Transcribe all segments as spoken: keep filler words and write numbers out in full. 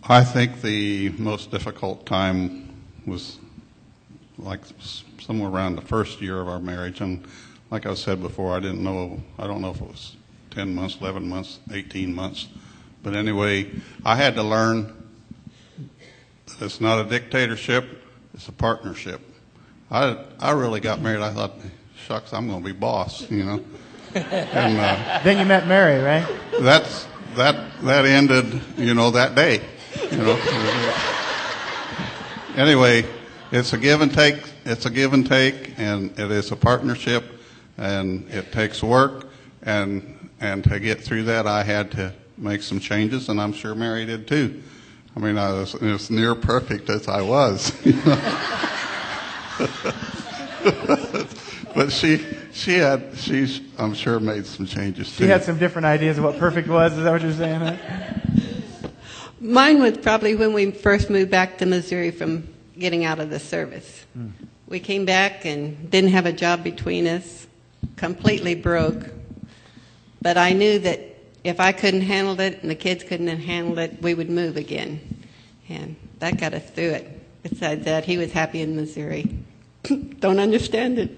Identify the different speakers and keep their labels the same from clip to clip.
Speaker 1: I think the most difficult time was like somewhere around the first year of our marriage, and like I said before, I didn't know, I don't know if it was ten months, eleven months, eighteen months, but anyway, I had to learn that it's not a dictatorship, it's a partnership. I I really got married, I thought, shucks, I'm going to be boss, you know. And uh,
Speaker 2: then you met Mary, right?
Speaker 1: That's that that ended, you know, that day. You know. Anyway, it's a give and take. It's a give and take, and it is a partnership, and it takes work. And and to get through that, I had to make some changes, and I'm sure Mary did too. I mean, I was as near perfect as I was. You know? But she she had she's I'm sure made some changes too.
Speaker 2: She had some different ideas of what perfect was. Is that what you're saying? Huh?
Speaker 3: Mine was probably when we first moved back to Missouri from getting out of the service. Hmm. We came back and didn't have a job between us, completely broke. But I knew that if I couldn't handle it and the kids couldn't handle it, we would move again. And that got us through it. Besides that, he was happy in Missouri. Don't understand it.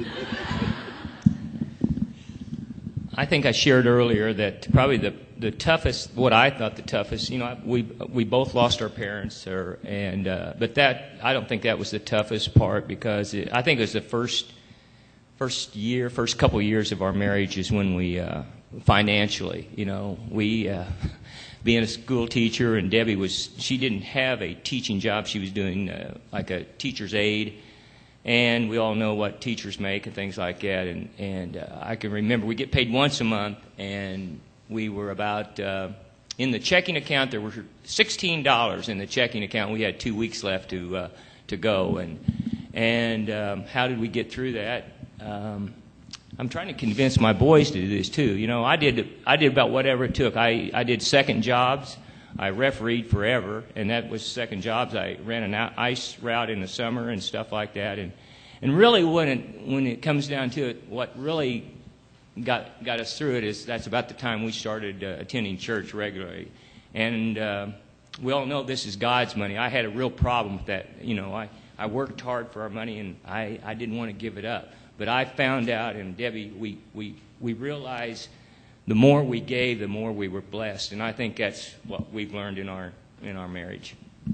Speaker 4: I think I shared earlier that probably the, the toughest, what I thought the toughest, you know, we we both lost our parents, or, and uh, but that, I don't think that was the toughest part, because it, I think it was the first first year, first couple of years of our marriage is when we uh, financially, you know, we uh, being a school teacher, and Debbie was, she didn't have a teaching job, she was doing uh, like a teacher's aide. And we all know what teachers make and things like that. And, and uh, I can remember we get paid once a month, and we were about, uh, in the checking account, there were sixteen dollars in the checking account. We had two weeks left to uh, to go. And, and um, how did we get through that? Um, I'm trying to convince my boys to do this too. You know, I did, I did about whatever it took. I, I did second jobs. I refereed forever, and that was second jobs. I ran an ice route in the summer and stuff like that. And and really, when it when it comes down to it, what really got got us through it is that's about the time we started uh, attending church regularly. And uh, we all know this is God's money. I had a real problem with that. You know, I, I worked hard for our money, and I, I didn't want to give it up. But I found out, and Debbie, we we we realized the more we gave, the more we were blessed, and I think that's what we've learned in our in our marriage.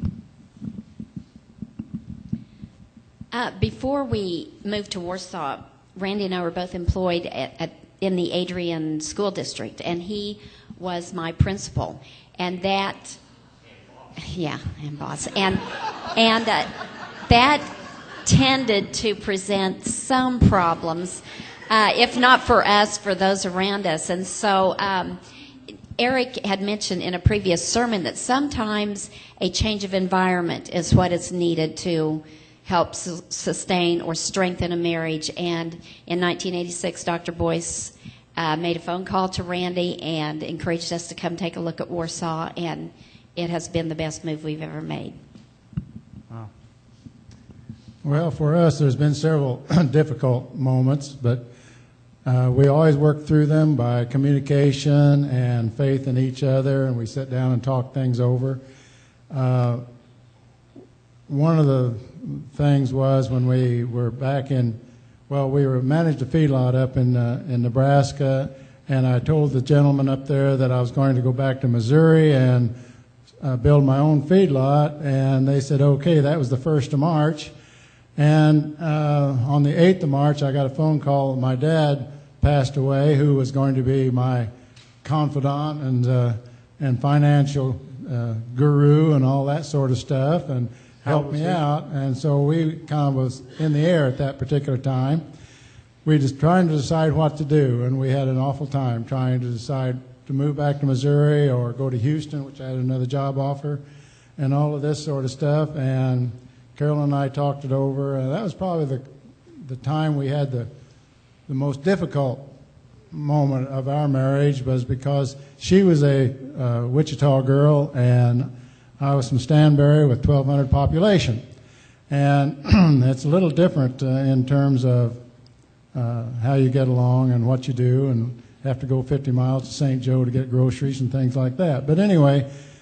Speaker 5: Uh, before we moved to Warsaw, Randy and I were both employed at, at, in the Adrian School District, and he was my principal, and that, yeah, and boss, and and uh, that tended to present some problems. Uh, if not for us, for those around us. And so um, Eric had mentioned in a previous sermon that sometimes a change of environment is what is needed to help su- sustain or strengthen a marriage. And in nineteen eighty-six, Doctor Boyce uh, made a phone call to Randy and encouraged us to come take a look at Warsaw, and it has been the best move we've ever made.
Speaker 6: Wow. Well, for us, there's been several difficult moments, but Uh, we always work through them by communication and faith in each other, and we sit down and talk things over. Uh, one of the things was when we were back in, well, we were managed a feedlot up in uh, in Nebraska, and I told the gentleman up there that I was going to go back to Missouri and uh, build my own feedlot, and they said, okay. That was the first of March. And uh, on the eighth of March, I got a phone call. My dad passed away, who was going to be my confidant and uh, and financial uh, guru and all that sort of stuff, and helped me out. And so we kind of was in the air at that particular time. We were just trying to decide what to do, and we had an awful time trying to decide to move back to Missouri or go to Houston, which I had another job offer, and all of this sort of stuff. And Carol and I talked it over, and that was probably the the time we had the the most difficult moment of our marriage, was because she was a uh, Wichita girl and I was from Stanberry with twelve hundred population. And it's a little different uh, in terms of uh, how you get along and what you do, and have to go fifty miles to Saint Joe to get groceries and things like that. But anyway,